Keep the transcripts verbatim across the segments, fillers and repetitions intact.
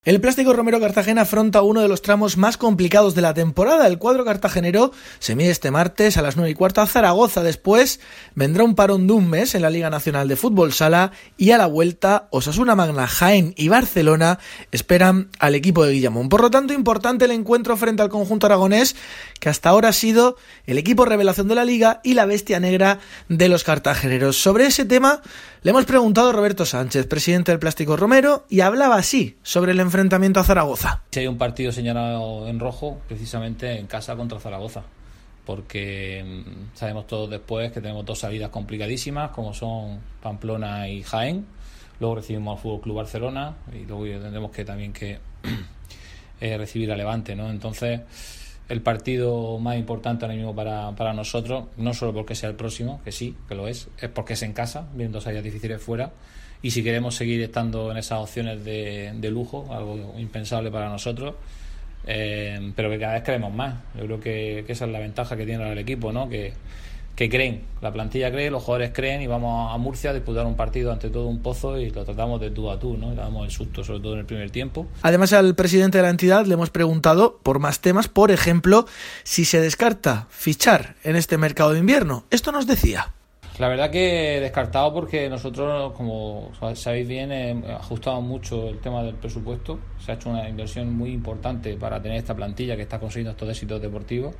El Plástico Romero Cartagena afronta uno de los tramos más complicados de la temporada. El cuadro cartagenero se mide este martes a las nueve y cuarto a Zaragoza. Después vendrá un parón de un mes en la Liga Nacional de Fútbol Sala y a la vuelta Osasuna Magna, Jaén y Barcelona esperan al equipo de Guillamón. Por lo tanto, importante el encuentro frente al conjunto aragonés, que hasta ahora ha sido el equipo revelación de la Liga y la bestia negra de los cartageneros. Sobre ese tema le hemos preguntado a Roberto Sánchez, presidente del Plástico Romero, y hablaba así sobre el enfrentamiento a Zaragoza. Si hay un partido señalado en rojo, precisamente en casa contra Zaragoza, porque sabemos todos después que tenemos dos salidas complicadísimas, como son Pamplona y Jaén. Luego recibimos al Fútbol Club Barcelona y luego tendremos que también que eh, recibir a Levante, ¿no? Entonces, el partido más importante ahora mismo para, para nosotros, no solo porque sea el próximo, que sí, que lo es, es porque es en casa, viendo salidas difíciles fuera. Y si queremos seguir estando en esas opciones de, de lujo, algo impensable para nosotros, eh, pero que cada vez queremos más. Yo creo que, que esa es la ventaja que tiene ahora el equipo, ¿no? Que, que creen, la plantilla cree, los jugadores creen, y vamos a Murcia a disputar un partido ante todo un Pozo y lo tratamos de tú a tú, ¿no? Le damos el susto, sobre todo en el primer tiempo. Además, al presidente de la entidad le hemos preguntado por más temas, por ejemplo, si se descarta fichar en este mercado de invierno. Esto nos decía. La verdad que descartado, porque nosotros, como sabéis bien, hemos ajustado mucho el tema del presupuesto. Se ha hecho una inversión muy importante para tener esta plantilla que está consiguiendo estos éxitos deportivos,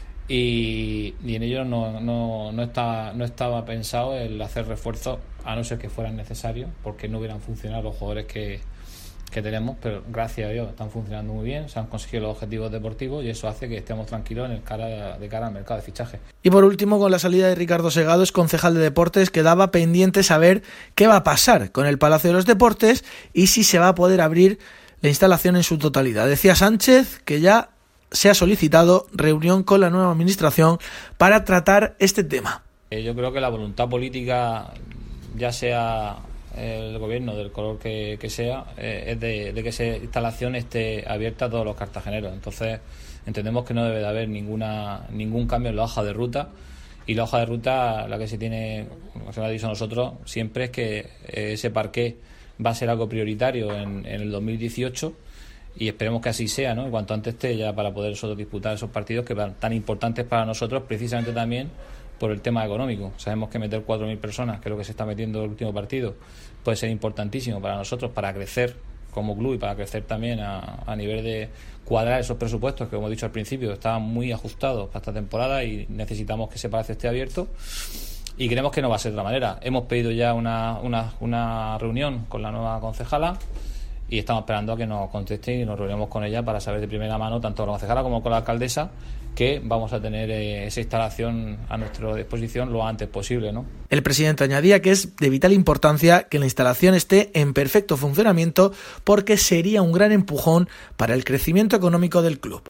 y, y en ello no, no, no, estaba, no estaba pensado el hacer refuerzos, a no ser que fueran necesarios, porque no hubieran funcionado los jugadores que, que tenemos, pero gracias a Dios están funcionando muy bien, se han conseguido los objetivos deportivos y eso hace que estemos tranquilos en el cara, de cara al mercado de fichaje. Y por último, con la salida de Ricardo Segado, es concejal de Deportes, quedaba pendiente saber qué va a pasar con el Palacio de los Deportes y si se va a poder abrir la instalación en su totalidad. Decía Sánchez que ya se ha solicitado reunión con la nueva administración para tratar este tema. Yo creo que la voluntad política, ya sea el gobierno del color que, que sea, eh, es de, de que esa instalación esté abierta a todos los cartageneros. Entonces entendemos que no debe de haber ninguna ningún cambio en la hoja de ruta, y la hoja de ruta, la que se tiene, como se nos ha dicho a nosotros siempre, es que eh, ese parqué va a ser algo prioritario en, en el dos mil dieciocho, y esperemos que así sea, ¿no? Y cuanto antes esté, ya para poder nosotros disputar esos partidos que van tan importantes para nosotros, precisamente también por el tema económico. Sabemos que meter cuatro mil personas, que es lo que se está metiendo el último partido, puede ser importantísimo para nosotros, para crecer como club y para crecer también a, a nivel de cuadrar esos presupuestos que, como he dicho al principio, estaban muy ajustados para esta temporada, y necesitamos que ese palacio esté abierto, y creemos que no va a ser de otra manera. Hemos pedido ya una, una, una reunión con la nueva concejala y estamos esperando a que nos conteste y nos reunimos con ella para saber de primera mano, tanto con la concejala como con la alcaldesa, que vamos a tener eh, esa instalación a nuestra disposición lo antes posible, ¿no? El presidente añadía que es de vital importancia que la instalación esté en perfecto funcionamiento, porque sería un gran empujón para el crecimiento económico del club.